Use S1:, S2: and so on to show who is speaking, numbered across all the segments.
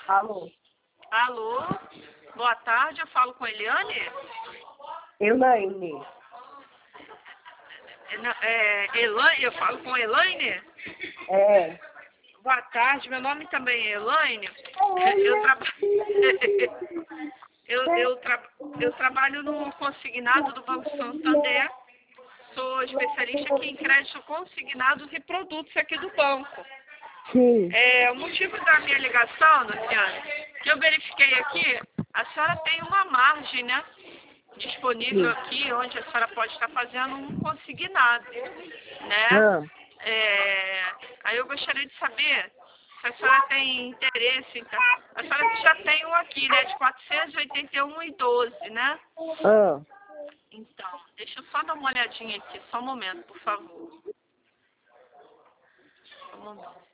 S1: Alô?
S2: Alô, boa tarde, eu falo com a Eliane?
S1: Elaine.
S2: Elaine, eu falo com a Elaine?
S1: É.
S2: Boa tarde, meu nome também é Elaine. Eu trabalho no consignado do Banco Santander. Sou especialista aqui em crédito consignados e produtos aqui do banco.
S1: Sim.
S2: O motivo da minha ligação, Luciana, que eu verifiquei aqui, a senhora tem uma margem, né, disponível aqui, onde a senhora pode estar fazendo um consignado, né? Aí eu gostaria de saber se a senhora tem interesse, então. A senhora já tem um aqui, né, de 481,12, né? Então, deixa eu só dar uma olhadinha aqui, só um momento, por favor. Só um momento.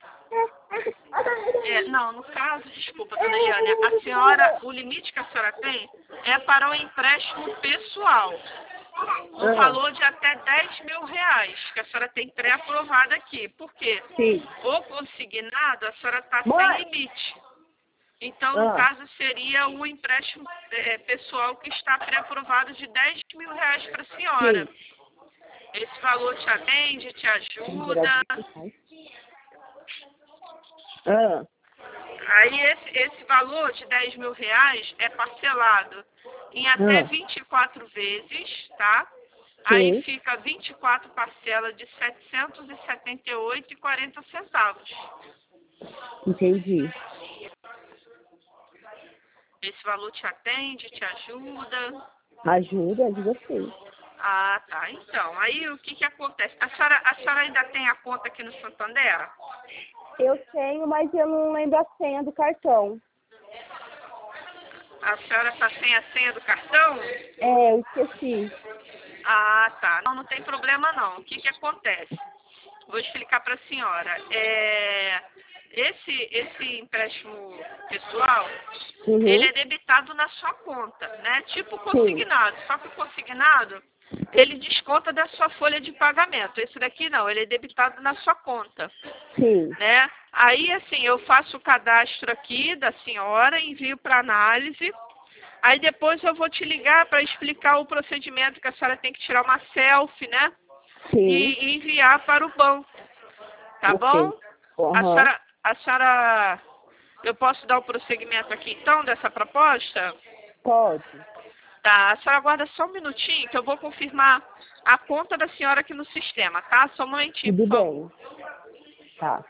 S2: Não, no caso, desculpa, dona Eliane, a senhora, o limite que a senhora tem é para o empréstimo pessoal, no valor de até R$ 10.000, que a senhora tem pré-aprovado aqui. Por quê?
S1: Sim.
S2: O consignado, a senhora está sem limite. Então, no caso, seria um empréstimo pessoal que está pré-aprovado de R$ 10.000 para a senhora.
S1: Sim.
S2: Esse valor te atende, te ajuda. Aí esse valor de R$ 10.000 é parcelado em até 24 vezes, tá?
S1: Sim.
S2: Aí fica 24 parcelas de R$ 778,40.
S1: Entendi.
S2: Esse valor te atende, te ajuda?
S1: Ajuda sim.
S2: Ah, tá. Então, aí o que acontece? A senhora ainda tem a conta aqui no Santander?
S1: Eu tenho, mas eu não lembro a senha do cartão.
S2: A senhora está sem a senha do cartão?
S1: Eu esqueci.
S2: Ah, tá. Não tem problema não. O que acontece? Vou explicar para a senhora. Esse empréstimo pessoal, ele é debitado na sua conta, né? Tipo consignado. Só que o consignado, ele desconta da sua folha de pagamento. Esse daqui não, ele é debitado na sua conta.
S1: Sim.
S2: Né? Aí, assim, eu faço o cadastro aqui da senhora, envio para análise. Aí depois eu vou te ligar para explicar o procedimento, que a senhora tem que tirar uma selfie, né?
S1: Sim.
S2: E enviar para o banco. Tá bom? A senhora, eu posso dar o prosseguimento aqui então dessa proposta?
S1: Pode.
S2: Tá, a senhora aguarda só um minutinho que eu vou confirmar a conta da senhora aqui no sistema, tá? Só um momentinho, por favor.
S1: Tudo bem. Tá.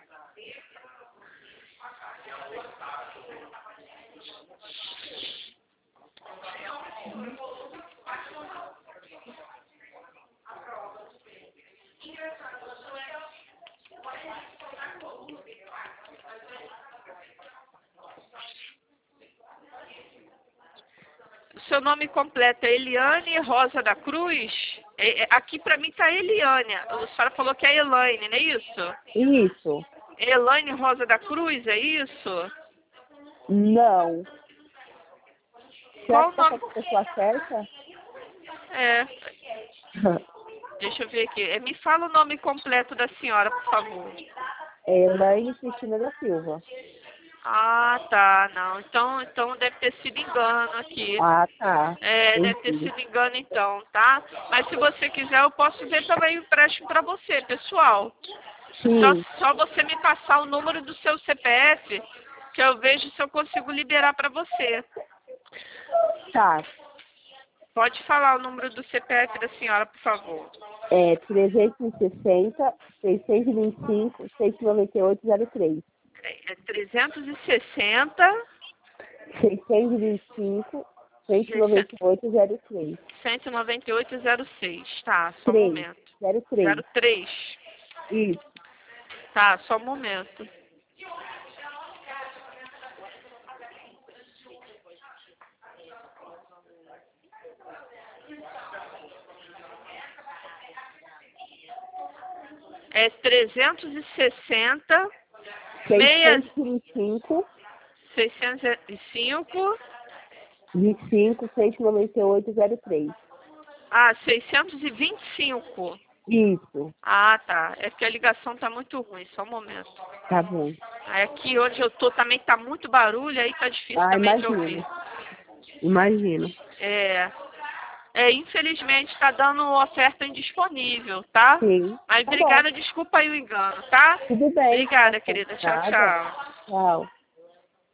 S2: O seu nome completo é Eliane Rosa da Cruz? Aqui para mim tá Eliane. A senhora falou que é Elaine, não é isso?
S1: Isso.
S2: Elaine Rosa da Cruz, é isso?
S1: Não.
S2: Qual o
S1: Será que
S2: nome?
S1: tá com a pessoa certa?
S2: Deixa eu ver aqui. Me fala o nome completo da senhora, por favor.
S1: Elaine Cristina da Silva.
S2: Ah, tá. Não. Então deve ter sido engano aqui.
S1: Ah, tá.
S2: Deve ter sido engano então, tá? Mas se você quiser, eu posso ver também o empréstimo para você, pessoal.
S1: Sim.
S2: Só você me passar o número do seu CPF, que eu vejo se eu consigo liberar para você.
S1: Tá.
S2: Pode falar o número do CPF da senhora, por favor.
S1: 360 625 69803.
S2: 360
S1: 625 19803.
S2: 198,06. Tá, só um momento.
S1: 03.
S2: 03.
S1: Isso.
S2: Tá, só um momento. É 360
S1: 625
S2: 605
S1: 25 19803.
S2: 625.
S1: Isso.
S2: Ah, tá. É que a ligação tá muito ruim, só um momento.
S1: Tá bom.
S2: Aí aqui onde eu tô também tá muito barulho, aí tá difícil
S1: Ah,
S2: também de ouvir.
S1: Imagino.
S2: Infelizmente tá dando oferta indisponível, tá?
S1: Sim.
S2: Mas
S1: Tá
S2: obrigada,
S1: bom.
S2: desculpa aí o engano, tá?
S1: Tudo bem.
S2: Obrigada, querida. Tchau,
S1: Nada.
S2: tchau.
S1: Tchau.